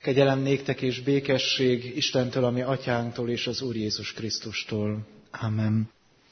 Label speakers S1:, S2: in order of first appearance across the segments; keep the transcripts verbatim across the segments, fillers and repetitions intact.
S1: Kegyelem néktek és békesség Istentől, ami atyánktól és az Úr Jézus Krisztustól. Amen.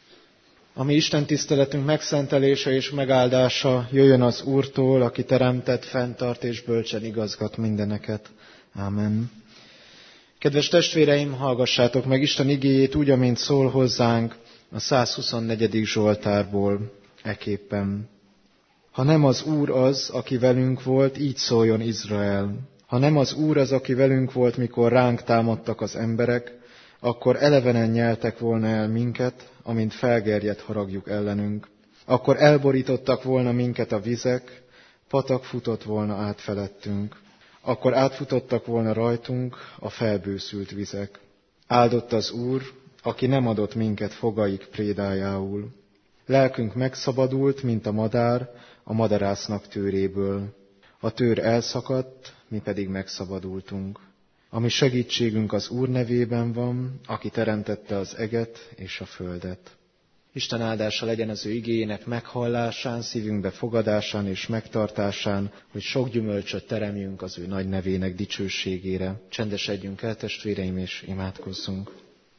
S1: A mi Isten tiszteletünk megszentelése és megáldása jöjjön az Úrtól, aki teremtett, fenntart és bölcsen igazgat mindeneket. Amen. Kedves testvéreim, hallgassátok meg Isten igéjét úgy, amint szól hozzánk a százhuszonnegyedik Zsoltárból eképpen. Ha nem az Úr az, aki velünk volt, így szóljon Izrael. Ha nem az Úr az, aki velünk volt, mikor ránk támadtak az emberek, akkor elevenen nyeltek volna el minket, amint felgerjedt haragjuk ellenünk. Akkor elborítottak volna minket a vizek, patak futott volna át felettünk. Akkor átfutottak volna rajtunk a felbőszült vizek. Áldott az Úr, aki nem adott minket fogaik prédájául. Lelkünk megszabadult, mint a madár, a madarásznak tőréből. A tőr elszakadt, mi pedig megszabadultunk. A mi segítségünk az Úr nevében van, aki teremtette az eget és a földet. Isten áldása legyen az ő igéjének meghallásán, szívünkbe fogadásán és megtartásán, hogy sok gyümölcsöt teremjünk az ő nagy nevének dicsőségére. Csendesedjünk el, testvéreim, és imádkozzunk.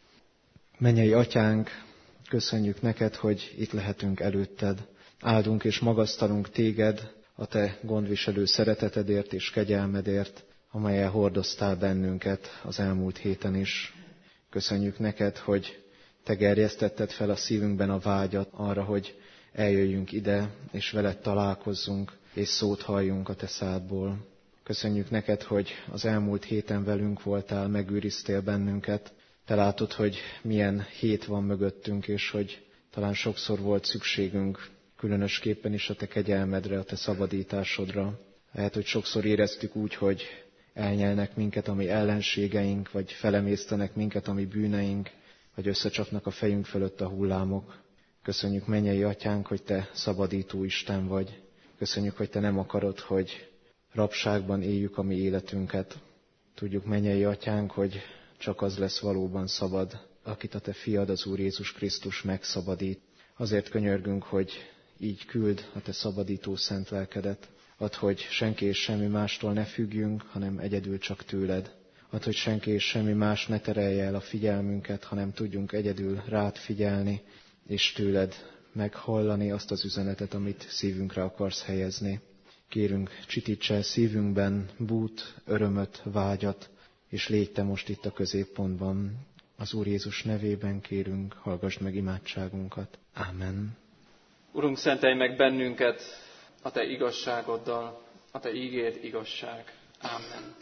S1: Mennyei Atyánk, köszönjük neked, hogy itt lehetünk előtted. Áldunk és magasztalunk téged a te gondviselő szeretetedért és kegyelmedért, amellyel hordoztál bennünket az elmúlt héten is. Köszönjük neked, hogy te gerjesztetted fel a szívünkben a vágyat arra, hogy eljöjjünk ide, és veled találkozzunk, és szót halljunk a te szádból. Köszönjük neked, hogy az elmúlt héten velünk voltál, megőriztél bennünket. Te látod, hogy milyen hét van mögöttünk, és hogy talán sokszor volt szükségünk, különösképpen is a te kegyelmedre, a te szabadításodra. Lehet, hogy sokszor éreztük úgy, hogy elnyelnek minket, ami ellenségeink, vagy felemésztenek minket, ami bűneink, vagy összecsapnak a fejünk fölött a hullámok. Köszönjük, mennyei Atyánk, hogy te szabadító Isten vagy. Köszönjük, hogy te nem akarod, hogy rabságban éljük a mi életünket. Tudjuk, mennyei Atyánk, hogy csak az lesz valóban szabad, akit a te fiad, az Úr Jézus Krisztus megszabadít. Azért könyörgünk, hogy így küld a te szabadító szent lelkedet. Add, hogy senki és semmi mástól ne függjünk, hanem egyedül csak tőled. Add, hogy senki és semmi más ne terelje el a figyelmünket, hanem tudjunk egyedül rád figyelni, és tőled meghallani azt az üzenetet, amit szívünkre akarsz helyezni. Kérünk, csitíts el szívünkben bút, örömöt, vágyat, és légy te most itt a középpontban. Az Úr Jézus nevében kérünk, hallgassd meg imádságunkat. Ámen.
S2: Urunk, szentelj meg bennünket a te igazságoddal, a te ígéd igazság. Ámen.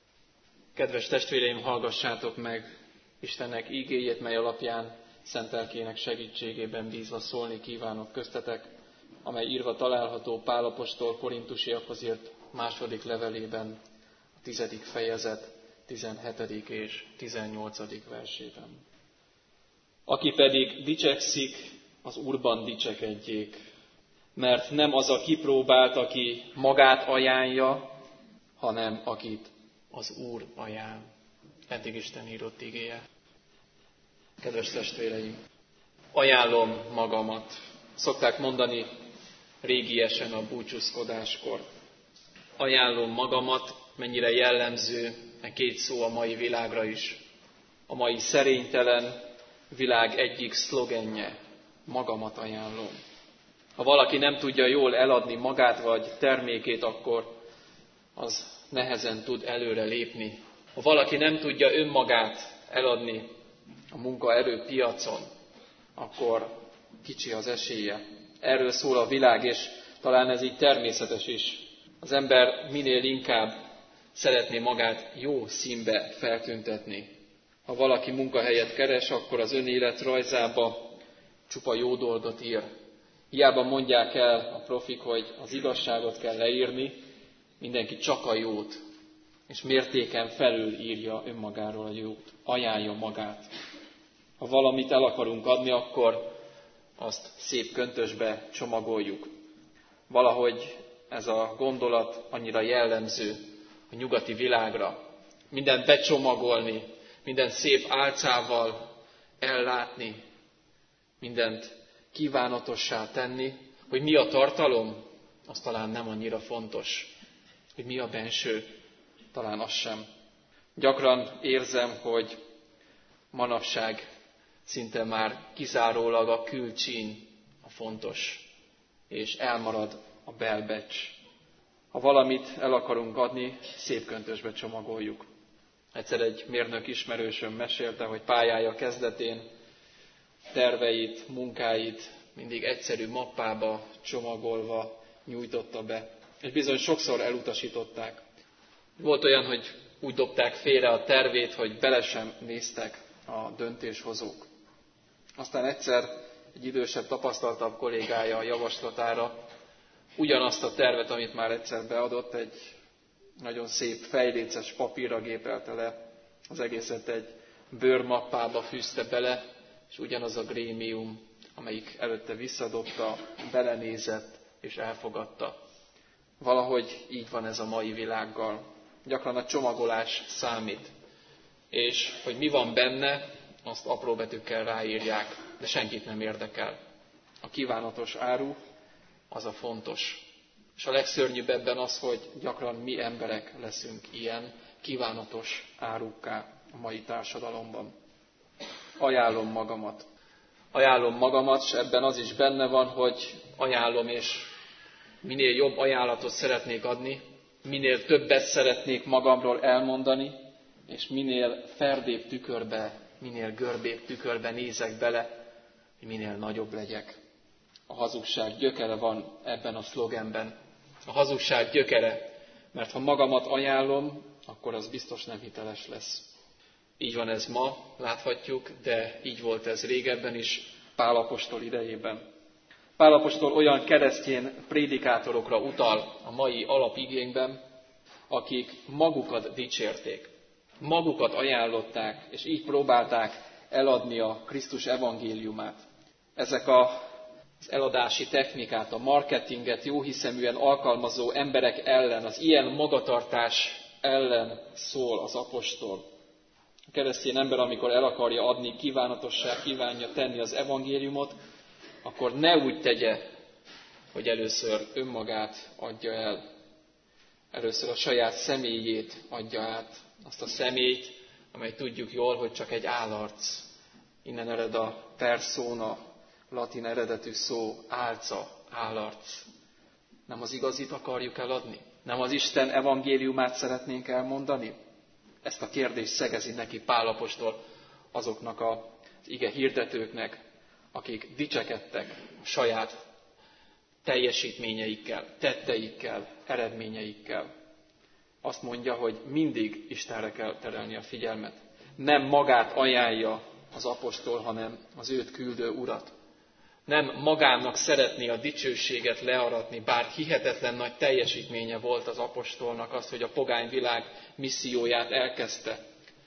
S2: Kedves testvéreim, hallgassátok meg Istennek ígéjét, mely alapján szent lelkének segítségében bízva szólni kívánok köztetek, amely írva található Pál apostol korintusiakhoz írt második levelében, a tizedik fejezet, tizenhetedik és tizennyolcadik versében. Aki pedig dicsekszik, az Úrban dicsekedjék, mert nem az a kipróbált, aki magát ajánlja, hanem akit az Úr ajánl. Eddig Isten írott igéje. Kedves testvéreim, ajánlom magamat. Szokták mondani régiesen a búcsúzkodáskor. Ajánlom magamat, mennyire jellemző e két szó a mai világra is. A mai szerénytelen világ egyik szlogenje, magamat ajánlom. Ha valaki nem tudja jól eladni magát vagy termékét, akkor az nehezen tud előre lépni. Ha valaki nem tudja önmagát eladni a munkaerőpiacon, akkor kicsi az esélye. Erről szól a világ, és talán ez így természetes is. Az ember minél inkább szeretné magát jó színbe feltüntetni. Ha valaki munkahelyet keres, akkor az önéletrajzába csupa jó dolgot ír. Hiába mondják el a profik, hogy az igazságot kell leírni, mindenki csak a jót, és mértéken felül írja önmagáról a jót, ajánlja magát. Ha valamit el akarunk adni, akkor azt szép köntösbe csomagoljuk. Valahogy ez a gondolat annyira jellemző a nyugati világra. Mindent becsomagolni, mindent szép álcával ellátni, mindent kívánatossá tenni, hogy mi a tartalom, az talán nem annyira fontos. Hogy mi a benső, talán az sem. Gyakran érzem, hogy manapság szinte már kizárólag a külcsín a fontos, és elmarad a belbecs. Ha valamit el akarunk adni, szép köntösbe csomagoljuk. Egyszer egy mérnök ismerősöm mesélte, hogy pályája kezdetén terveit, munkáit mindig egyszerű mappába csomagolva nyújtotta be, és bizony sokszor elutasították. Volt olyan, hogy úgy dobták félre a tervét, hogy bele sem néztek a döntéshozók. Aztán egyszer egy idősebb, tapasztaltabb kollégája a javaslatára ugyanazt a tervet, amit már egyszer beadott, egy nagyon szép fejléces papírra gépelte le, az egészet egy bőrmappába fűzte bele, és ugyanaz a grémium, amelyik előtte visszadobta, belenézett és elfogadta. Valahogy így van ez a mai világgal. Gyakran a csomagolás számít, és hogy mi van benne, azt apró betűkkel ráírják, de senkit nem érdekel. A kívánatos áru, az a fontos. És a legszörnyűbb ebben az, hogy gyakran mi emberek leszünk ilyen kívánatos árukká a mai társadalomban. Ajánlom magamat. Ajánlom magamat, és ebben az is benne van, hogy ajánlom, és minél jobb ajánlatot szeretnék adni, minél többet szeretnék magamról elmondani, és minél ferdébb tükörbe, minél görbébb tükörbe nézek bele, hogy minél nagyobb legyek. A hazugság gyökere van ebben a szlogenben. A hazugság gyökere, mert ha magamat ajánlom, akkor az biztos nem hiteles lesz. Így van ez ma, láthatjuk, de így volt ez régebben is, Pál apostol idejében. Pál apostol olyan keresztény prédikátorokra utal a mai alapigénkben, akik magukat dicsérték, magukat ajánlották, és így próbálták eladni a Krisztus evangéliumát. Ezek a az eladási technikát, a marketinget jóhiszeműen alkalmazó emberek ellen, az ilyen magatartás ellen szól az apostol. A keresztény ember, amikor el akarja adni, kívánatossá kívánja tenni az evangéliumot, akkor ne úgy tegye, hogy először önmagát adja el. Először a saját személyét adja át. Azt a személyt, amely tudjuk jól, hogy csak egy állarc. Innen ered a persona, latin eredetű szó, álca, állarc. Nem az igazit akarjuk eladni? Nem az Isten evangéliumát szeretnénk elmondani? Ezt a kérdést szegezi neki Pál apostol azoknak az ige hirdetőknek, akik dicsekedtek a saját teljesítményeikkel, tetteikkel, eredményeikkel. Azt mondja, hogy mindig Istenre kell terelni a figyelmet. Nem magát ajánlja az apostol, hanem az őt küldő Urat. Nem magának szeretné a dicsőséget learatni, bár hihetetlen nagy teljesítménye volt az apostolnak az, hogy a pogány világ misszióját elkezdte.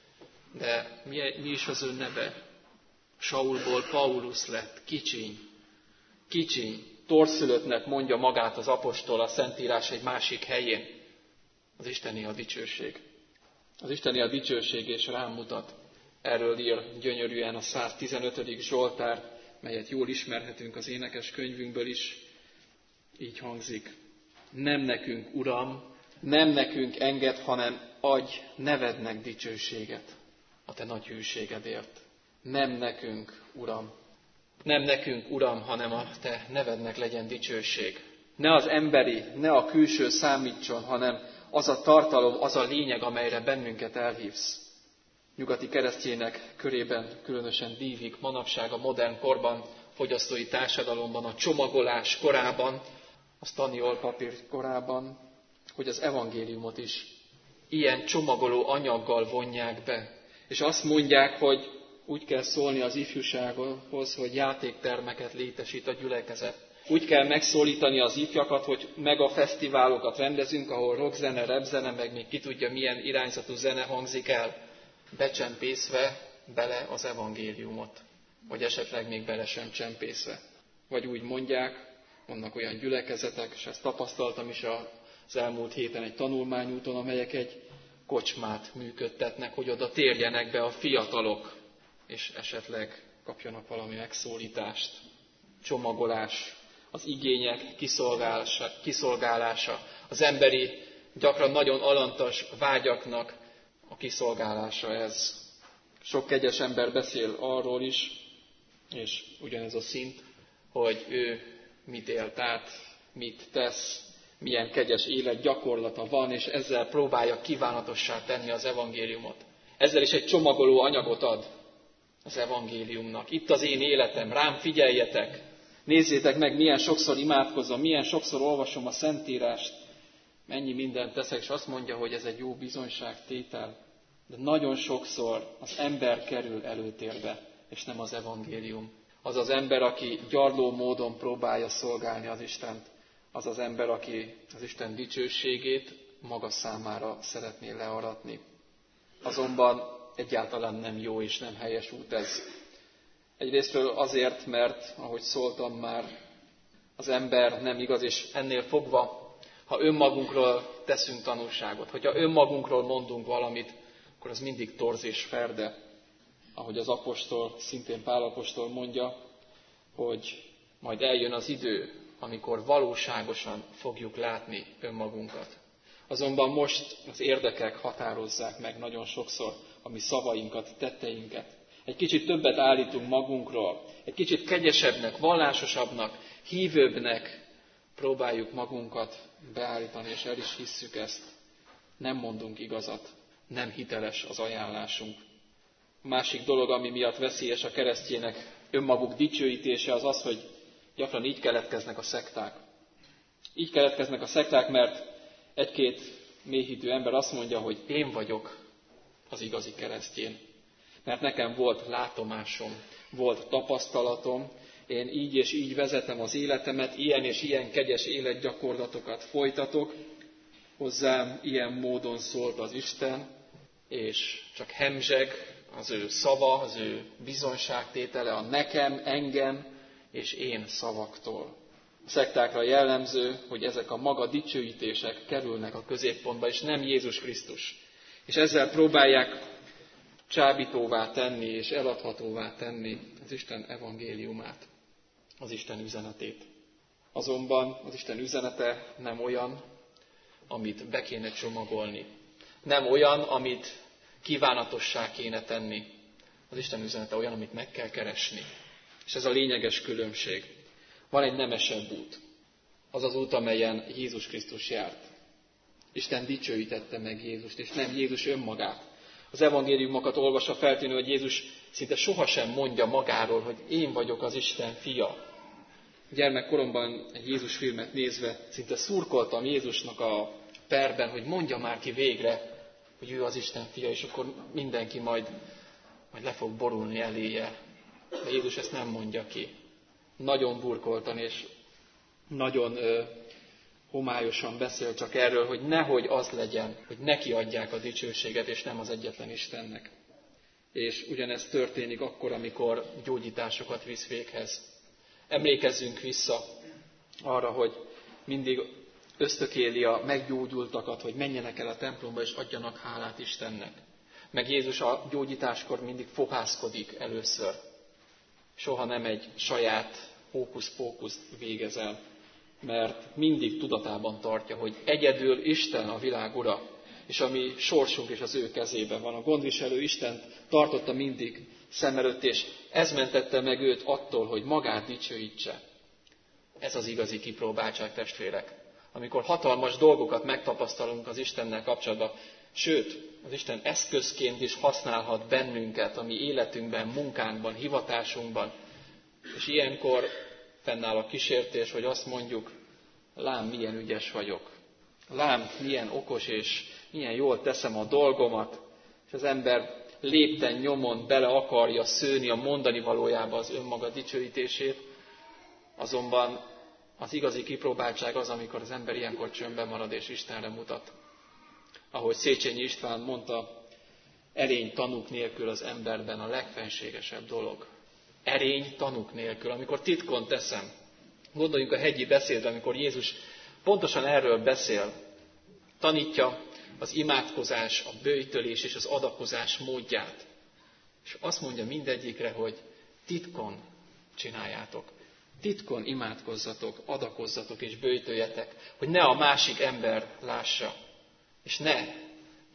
S2: De mi, mi is az ő neve? Saulból Paulus lett, kicsiny, kicsiny, torszülöttnek mondja magát az apostol a Szentírás egy másik helyén. Az Isteni a dicsőség. Az Isteni a dicsőség, és rám mutat. Erről ír gyönyörűen a száztizenötödik Zsoltár, melyet jól ismerhetünk az énekes könyvünkből is. Így hangzik. Nem nekünk, Uram, nem nekünk enged, hanem adj nevednek dicsőséget a te nagy hűségedért. Nem nekünk, Uram. Nem nekünk, Uram, hanem a te nevednek legyen dicsőség. Ne az emberi, ne a külső számítson, hanem az a tartalom, az a lényeg, amelyre bennünket elhívsz. Nyugati keresztjének körében különösen dívik manapság a modern korban, fogyasztói társadalomban, a csomagolás korában, a staniol papír korában, hogy az evangéliumot is ilyen csomagoló anyaggal vonják be. És azt mondják, hogy úgy kell szólni az ifjúsághoz, hogy játéktermeket létesít a gyülekezet. Úgy kell megszólítani az ifjakat, hogy mega fesztiválokat rendezünk, ahol rockzene, rapzene, meg még ki tudja milyen irányzatú zene hangzik el, becsempészve bele az evangéliumot, vagy esetleg még bele sem csempészve. Vagy úgy mondják, vannak olyan gyülekezetek, és ezt tapasztaltam is az elmúlt héten egy tanulmányúton, amelyek egy kocsmát működtetnek, hogy oda térjenek be a fiatalok, és esetleg kapjanak valami megszólítást. Csomagolás, az igények kiszolgálása, kiszolgálása, az emberi, gyakran nagyon alantas vágyaknak a kiszolgálása ez. Sok kegyes ember beszél arról is, és ugyanez a szint, hogy ő mit élt át, mit tesz, milyen kegyes életgyakorlata van, és ezzel próbálja kívánatossá tenni az evangéliumot. Ezzel is egy csomagoló anyagot ad az evangéliumnak. Itt az én életem, rám figyeljetek! Nézzétek meg, milyen sokszor imádkozom, milyen sokszor olvasom a Szentírást, mennyi mindent teszek, és azt mondja, hogy ez egy jó bizonyságtétel. De nagyon sokszor az ember kerül előtérbe, és nem az evangélium. Az az ember, aki gyarló módon próbálja szolgálni az Istent, az az ember, aki az Isten dicsőségét maga számára szeretné learatni. Azonban egyáltalán nem jó és nem helyes út ez. Egyrésztről azért, mert, ahogy szóltam már, az ember nem igaz, és ennél fogva, ha önmagunkról teszünk tanúságot, hogyha önmagunkról mondunk valamit, akkor az mindig torz és ferde. Ahogy az apostol, szintén Pál apostol mondja, hogy majd eljön az idő, amikor valóságosan fogjuk látni önmagunkat. Azonban most az érdekek határozzák meg nagyon sokszor a mi szavainkat, tetteinket. Egy kicsit többet állítunk magunkról, egy kicsit kegyesebbnek, vallásosabbnak, hívőbbnek próbáljuk magunkat beállítani, és el is hisszük ezt. Nem mondunk igazat, nem hiteles az ajánlásunk. A másik dolog, ami miatt veszélyes a keresztjének önmaguk dicsőítése, az az, hogy gyakran így keletkeznek a szekták. Így keletkeznek a szekták, mert egy-két mélyhitű ember azt mondja, hogy én vagyok az igazi keresztjén. Mert nekem volt látomásom, volt tapasztalatom, én így és így vezetem az életemet, ilyen és ilyen kegyes életgyakorlatokat folytatok, hozzám ilyen módon szólt az Isten, és csak hemzseg az ő szava, az ő bizonyságtétele a nekem, engem és én szavaktól. A szektákra jellemző, hogy ezek a maga dicsőítések kerülnek a középpontba, és nem Jézus Krisztus. És ezzel próbálják csábítóvá tenni és eladhatóvá tenni az Isten evangéliumát, az Isten üzenetét. Azonban az Isten üzenete nem olyan, amit be kéne csomagolni. Nem olyan, amit kívánatossá kéne tenni. Az Isten üzenete olyan, amit meg kell keresni. És ez a lényeges különbség. Van egy nemesebb út. Az az út, amelyen Jézus Krisztus járt. Isten dicsőítette meg Jézust, és nem Jézus önmagát. Az evangéliumokat olvasva feltűnő, hogy Jézus szinte sohasem mondja magáról, hogy én vagyok az Isten fia. Gyermekkoromban egy Jézus filmet nézve szinte szurkoltam Jézusnak a perben, hogy mondja már ki végre, hogy ő az Isten fia, és akkor mindenki majd, majd le fog borulni eléje. De Jézus ezt nem mondja ki. Nagyon burkoltan és nagyon ö, homályosan beszél csak erről, hogy nehogy az legyen, hogy neki adják a dicsőséget, és nem az egyetlen Istennek. És ugyanez történik akkor, amikor gyógyításokat visz véghez. Emlékezzünk vissza arra, hogy mindig ösztökéli a meggyógyultakat, hogy menjenek el a templomba, és adjanak hálát Istennek. Meg Jézus a gyógyításkor mindig fohászkodik először. Soha nem egy saját hókusz-pókuszt végez el, mert mindig tudatában tartja, hogy egyedül Isten a világ ura, és a mi sorsunk is az ő kezében van. A gondviselő Istent tartotta mindig szem előtt, és ez mentette meg őt attól, hogy magát dicsőítse. Ez az igazi kipróbáltság, testvérek. Amikor hatalmas dolgokat megtapasztalunk az Istennel kapcsolatban, sőt, az Isten eszközként is használhat bennünket a mi életünkben, munkánkban, hivatásunkban, és ilyenkor fennáll a kísértés, hogy azt mondjuk, lám, milyen ügyes vagyok, lám, milyen okos és milyen jól teszem a dolgomat, és az ember lépten nyomon bele akarja szőni a mondani valójába az önmaga dicsőítését, azonban az igazi kipróbáltság az, amikor az ember ilyenkor csöndben marad és Istenre mutat. Ahogy Széchenyi István mondta, erény tanúk nélkül az emberben a legfenségesebb dolog. Erény tanúk nélkül, amikor titkon teszem. Gondoljunk a hegyi beszédre, amikor Jézus pontosan erről beszél. Tanítja az imádkozás, a böjtölés és az adakozás módját. És azt mondja mindegyikre, hogy titkon csináljátok. Titkon imádkozzatok, adakozzatok és böjtöljetek, hogy ne a másik ember lássa. És ne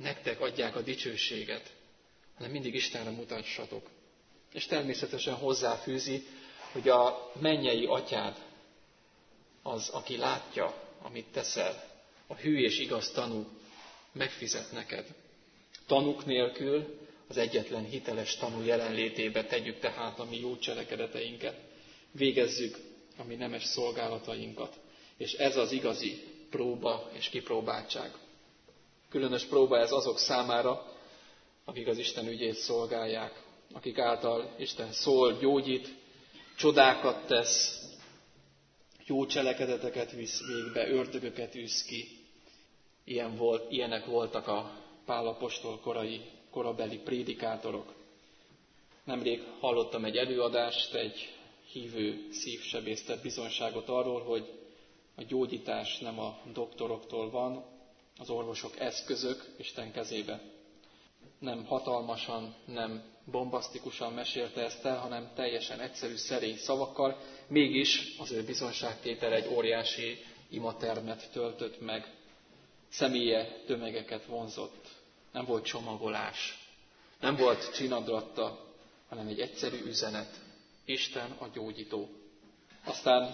S2: nektek adják a dicsőséget, hanem mindig Istenre mutassatok. És természetesen hozzáfűzi, hogy a mennyei atyád az, aki látja, amit teszel, a hű és igaz tanú megfizet neked. Tanúk nélkül az egyetlen hiteles tanú jelenlétébe tegyük tehát a mi jó cselekedeteinket, végezzük a mi nemes szolgálatainkat. És ez az igazi próba és kipróbáltság. Különös próba ez azok számára, akik az Isten ügyét szolgálják, akik által Isten szól, gyógyít, csodákat tesz, jó cselekedeteket visz végbe, ördögöket űz ki. Ilyen volt, ilyenek voltak a Pál apostol korai, korabeli prédikátorok. Nemrég hallottam egy előadást, egy hívő szívsebész tett bizonyságot arról, hogy a gyógyítás nem a doktoroktól van, az orvosok eszközök Isten kezébe. Nem hatalmasan, nem bombasztikusan mesélte ezt el, hanem teljesen egyszerű, szerény szavakkal. Mégis az ő bizonyságtétel egy óriási imatermet töltött meg. Személye tömegeket vonzott. Nem volt csomagolás, nem volt csinadratta, hanem egy egyszerű üzenet. Isten a gyógyító. Aztán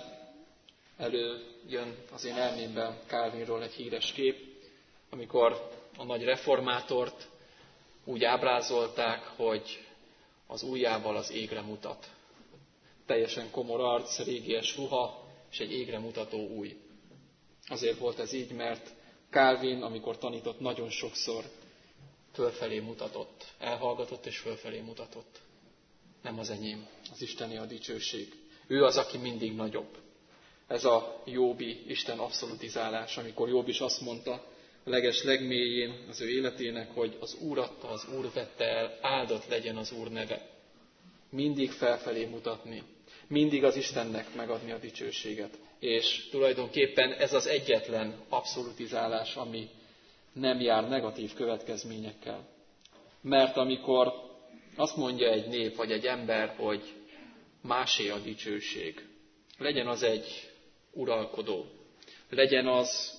S2: előjön az én elmémben Calvinról egy híres kép, amikor a nagy reformátort úgy ábrázolták, hogy az ujjával az égre mutat. Teljesen komor arc, régies ruha és egy égre mutató ujj. Azért volt ez így, mert Calvin, amikor tanított, nagyon sokszor fölfelé mutatott, elhallgatott és fölfelé mutatott. Nem az enyém, az Isteni a dicsőség. Ő az, aki mindig nagyobb. Ez a Jóbi Isten abszolutizálás, amikor Jobb is azt mondta a leges legmélyén az ő életének, hogy az Úr adta, az Úr vette el, áldott legyen az Úr neve. Mindig felfelé mutatni, mindig az Istennek megadni a dicsőséget. És tulajdonképpen ez az egyetlen abszolutizálás, ami nem jár negatív következményekkel. Mert amikor azt mondja egy nép vagy egy ember, hogy másé a dicsőség, legyen az egy uralkodó, legyen az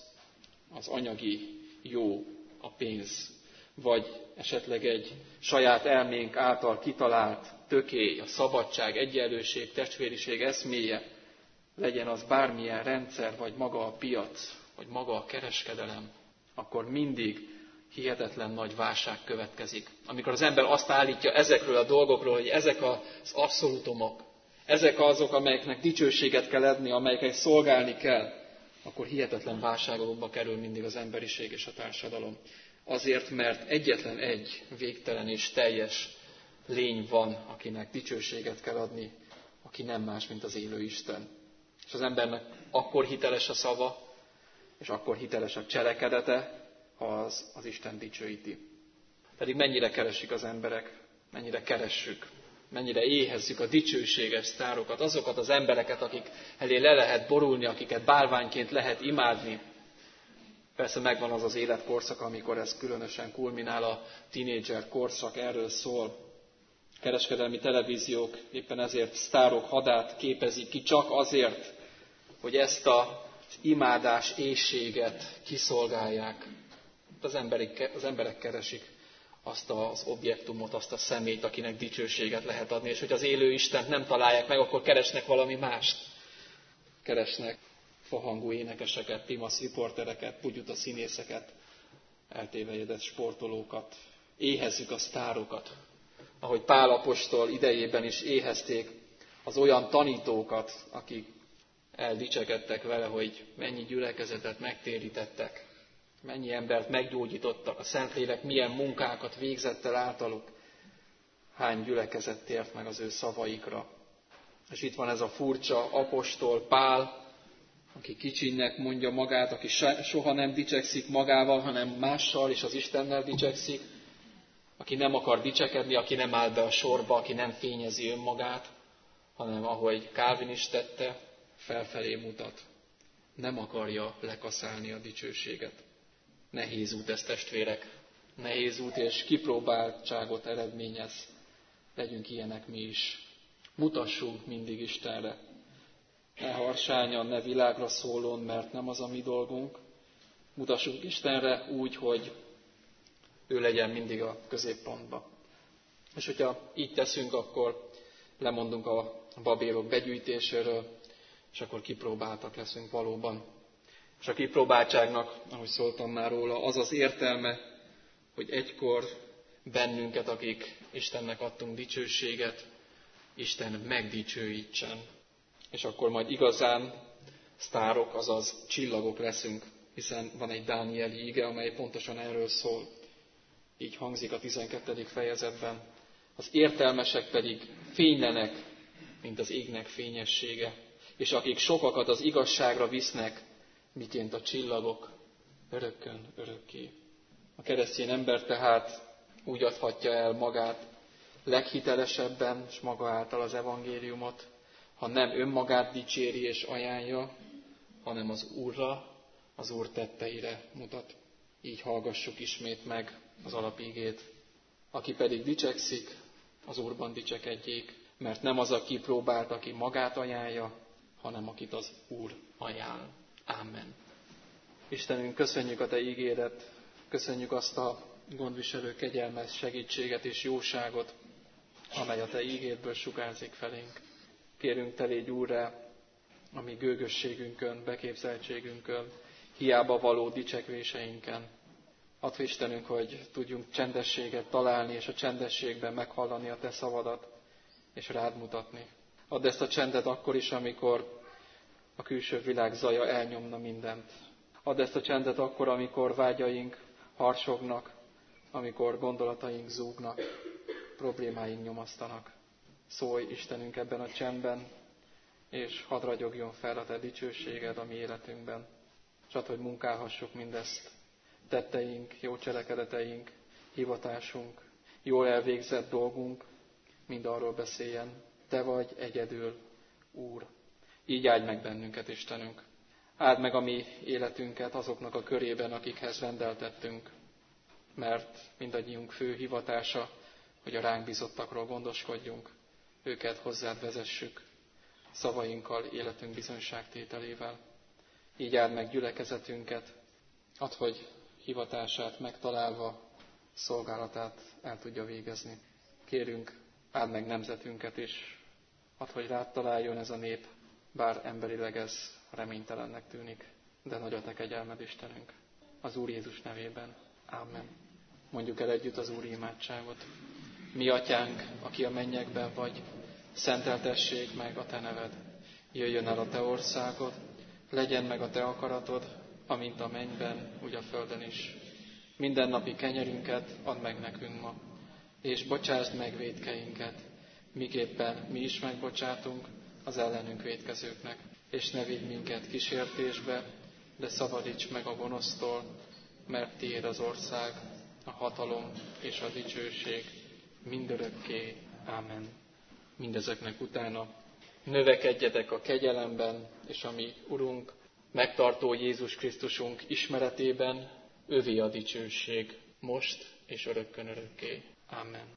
S2: az anyagi jó, a pénz, vagy esetleg egy saját elménk által kitalált tökély, a szabadság, egyenlőség, testvériség eszméje, legyen az bármilyen rendszer, vagy maga a piac, vagy maga a kereskedelem, akkor mindig hihetetlen nagy válság következik. Amikor az ember azt állítja ezekről a dolgokról, hogy ezek az abszolútumok, ezek azok, amelyeknek dicsőséget kell adni, amelyeknek szolgálni kell, akkor hihetetlen válságokba kerül mindig az emberiség és a társadalom. Azért, mert egyetlen egy végtelen és teljes lény van, akinek dicsőséget kell adni, aki nem más, mint az élő Isten. És az embernek akkor hiteles a szava, és akkor hiteles a cselekedete, ha az, az Isten dicsőíti. Pedig mennyire keresik az emberek, mennyire keressük, mennyire éhezzük a dicsőséges sztárokat, azokat az embereket, akik elé le lehet borulni, akiket bálványként lehet imádni. Persze megvan az az életkorszak, amikor ez különösen kulminál, a tínédzser korszak, erről szól. Kereskedelmi televíziók éppen ezért sztárok hadát képezik ki, csak azért, hogy ezt az imádás éhséget kiszolgálják. Az emberek, az emberek keresik azt az objektumot, azt a személyt, akinek dicsőséget lehet adni, és hogy az élő Istent nem találják meg, akkor keresnek valami mást. Keresnek fahangú énekeseket, pimasz riportereket, pugyuta színészeket, eltévejedett sportolókat. Éhezzük a sztárokat, ahogy Pál apostol idejében is éhezték az olyan tanítókat, akik eldicsekedtek vele, hogy mennyi gyülekezetet megtérítettek, mennyi embert meggyógyítottak, a Szentlélek milyen munkákat végzett el általuk, hány gyülekezet tért meg az ő szavaikra. És itt van ez a furcsa apostol Pál, aki kicsinnek mondja magát, aki soha nem dicsekszik magával, hanem mással és az Istennel dicsekszik, aki nem akar dicsekedni, aki nem áll be a sorba, aki nem fényezi önmagát, hanem ahogy Calvin is tette, felfelé mutat. Nem akarja lekaszálni a dicsőséget. Nehéz út ez, testvérek. Nehéz út és kipróbáltságot eredményez. Legyünk ilyenek mi is. Mutassunk mindig Istenre. Ne harsányan, ne világra szólón, mert nem az a mi dolgunk. Mutassunk Istenre úgy, hogy ő legyen mindig a középpontban. És hogyha így teszünk, akkor lemondunk a babérok begyűjtéséről, és akkor kipróbáltak leszünk valóban. És a kipróbáltságnak, ahogy szóltam már róla, az az értelme, hogy egykor bennünket, akik Istennek adtunk dicsőséget, Isten megdicsőítsen. És akkor majd igazán sztárok, azaz csillagok leszünk, hiszen van egy dánieli ige, amely pontosan erről szól. Így hangzik a tizenkettedik fejezetben. Az értelmesek pedig fénylenek, mint az égnek fényessége, és akik sokakat az igazságra visznek, miként a csillagok örökkön örökké. A keresztény ember tehát úgy adhatja el magát leghitelesebben, és maga által az evangéliumot, ha nem önmagát dicséri és ajánlja, hanem az Úrra, az Úr tetteire mutat. Így hallgassuk ismét meg az alapigét. Aki pedig dicsekszik, az Úrban dicsekedjék, mert nem az, aki próbált, aki magát ajánlja, hanem akit az Úr ajánl. Amen. Istenünk, köszönjük a Te ígédet, köszönjük azt a gondviselő kegyelmet, segítséget és jóságot, amely a Te ígédből sugárzik felénk. Kérünk, Te légy Úrrá a mi gőgösségünkön, beképzeltségünkön, hiába való dicsekvéseinken. Add, Istenünk, hogy tudjunk csendességet találni, és a csendességben meghallani a Te szavadat, és rád mutatni. Add ezt a csendet akkor is, amikor a külső világ zaja elnyomna mindent. Add ezt a csendet akkor, amikor vágyaink harsognak, amikor gondolataink zúgnak, problémáink nyomasztanak. Szólj, Istenünk, ebben a csendben, és hadd ragyogjon fel a Te dicsőséged a mi életünkben. És add, hogy munkálhassuk mindezt. Tetteink, jó cselekedeteink, hivatásunk, jól elvégzett dolgunk, mind arról beszéljen. Te vagy egyedül, Úr. Így áld meg bennünket, Istenünk. Áld meg a mi életünket azoknak a körében, akikhez rendeltettünk, mert mindannyiunk fő hivatása, hogy a ránk bízottakról gondoskodjunk, őket hozzád vezessük, szavainkkal, életünk bizonyságtételével. Így áld meg gyülekezetünket, add, hogy hivatását megtalálva, szolgálatát el tudja végezni. Kérünk, áld meg nemzetünket is, add, hogy rád találjon ez a nép, bár emberileg ez reménytelennek tűnik, de nagy a Te kegyelmed, Istenünk. Az Úr Jézus nevében. Amen. Mondjuk el együtt az Úri imádságot. Mi Atyánk, aki a mennyekben vagy, szenteltessék meg a Te neved. Jöjjön el a Te országod, legyen meg a Te akaratod, amint a mennyben, úgy a földön is. Mindennapi kenyerünket add meg nekünk ma, és bocsásd meg vétkeinket, miképpen mi is megbocsátunk az ellenünk vétkezőknek. És ne vigy minket kísértésbe, de szabadíts meg a gonosztól, mert Tiéd az ország, a hatalom és a dicsőség mindörökké. Amen. Mindezeknek utána növekedjetek a kegyelemben, és a mi Urunk, megtartó Jézus Krisztusunk ismeretében, övé a dicsőség, most és örökkön örökké. Amen.